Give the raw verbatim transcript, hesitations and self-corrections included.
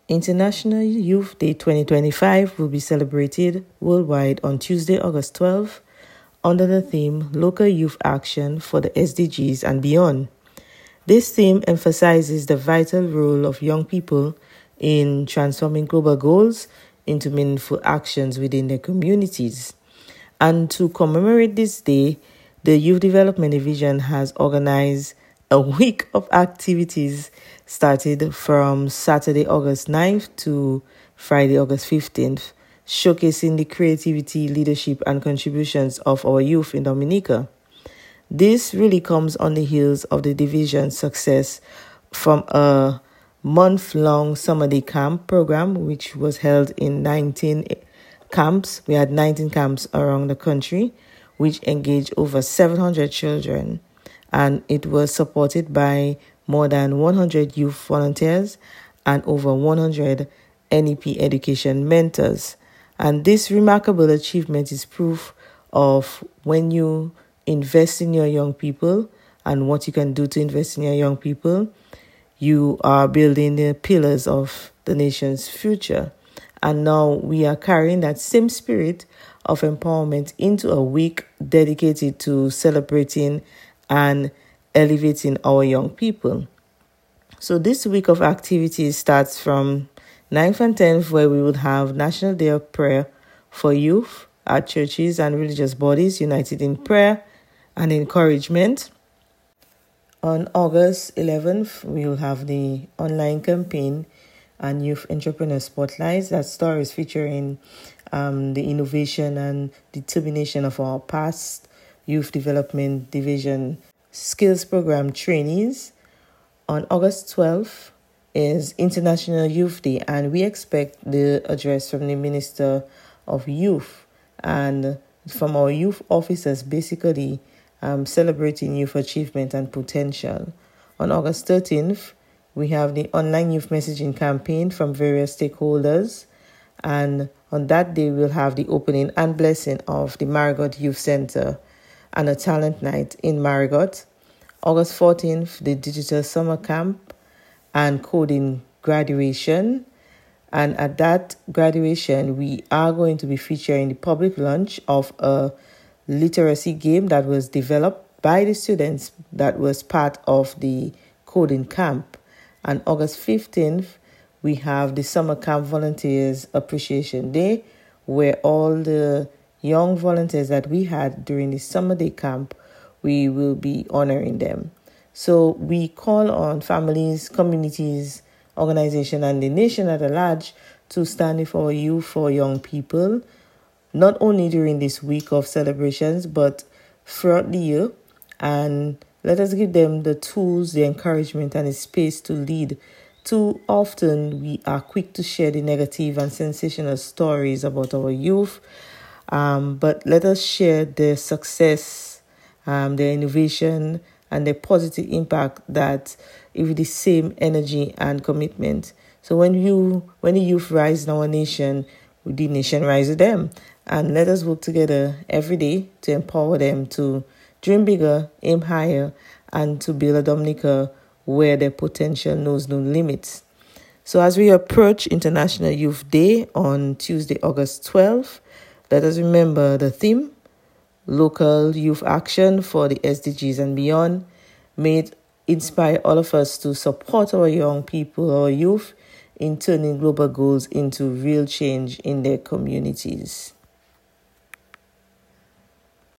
International Youth Day twenty twenty-five will be celebrated worldwide on Tuesday, August twelfth, under the theme Local Youth Action for the S D Gs and Beyond. This theme emphasizes the vital role of young people in transforming global goals into meaningful actions within their communities. And to commemorate this day, the Youth Development Division has organized a week of activities started from Saturday, August ninth to Friday, August fifteenth, showcasing the creativity, leadership, and contributions of our youth in Dominica. This really comes on the heels of the division's success from a month-long summer day camp program, which was held in nineteen camps. We had nineteen camps around the country, which engaged over seven hundred children. And it was supported by more than one hundred youth volunteers and over one hundred N E P education mentors. And this remarkable achievement is proof of when you invest in your young people and what you can do to invest in your young people, you are building the pillars of the nation's future. And now we are carrying that same spirit of empowerment into a week dedicated to celebrating and elevating our young people. So this week of activities starts from ninth and tenth, where we would have National Day of Prayer for youth at churches and religious bodies united in prayer and encouragement. On August eleventh, we will have the online campaign and Youth Entrepreneur Spotlights. That stories featuring um, the innovation and determination of our past Youth Development Division Skills Program trainees. On August twelfth is International Youth Day, and we expect the address from the Minister of Youth and from our youth officers, basically um, celebrating youth achievement and potential. On August thirteenth, we have the online youth messaging campaign from various stakeholders, and on that day, we'll have the opening and blessing of the Marigot Youth Center and a talent night in Marigot. August fourteenth, the Digital Summer Camp and Coding Graduation. And at that graduation, we are going to be featuring the public launch of a literacy game that was developed by the students that was part of the coding camp. And August fifteenth, we have the Summer Camp Volunteers Appreciation Day, where all the young volunteers that we had during the summer day camp, we will be honoring them. So we call on families, communities, organizations, and the nation at large to stand for youth, for young people, not only during this week of celebrations, but throughout the year. And let us give them the tools, the encouragement, and the space to lead. Too often, we are quick to share the negative and sensational stories about our youth, um, but let us share their success, um, their innovation, and the positive impact that with the same energy and commitment. So when you when the youth rise in our nation, the nation rise with them. And let us work together every day to empower them to dream bigger, aim higher, and to build a Dominica where their potential knows no limits. So as we approach International Youth Day on Tuesday, August twelfth, let us remember the theme, Local Youth Action for the S D Gs and Beyond. May it inspire all of us to support our young people, our youth, in turning global goals into real change in their communities.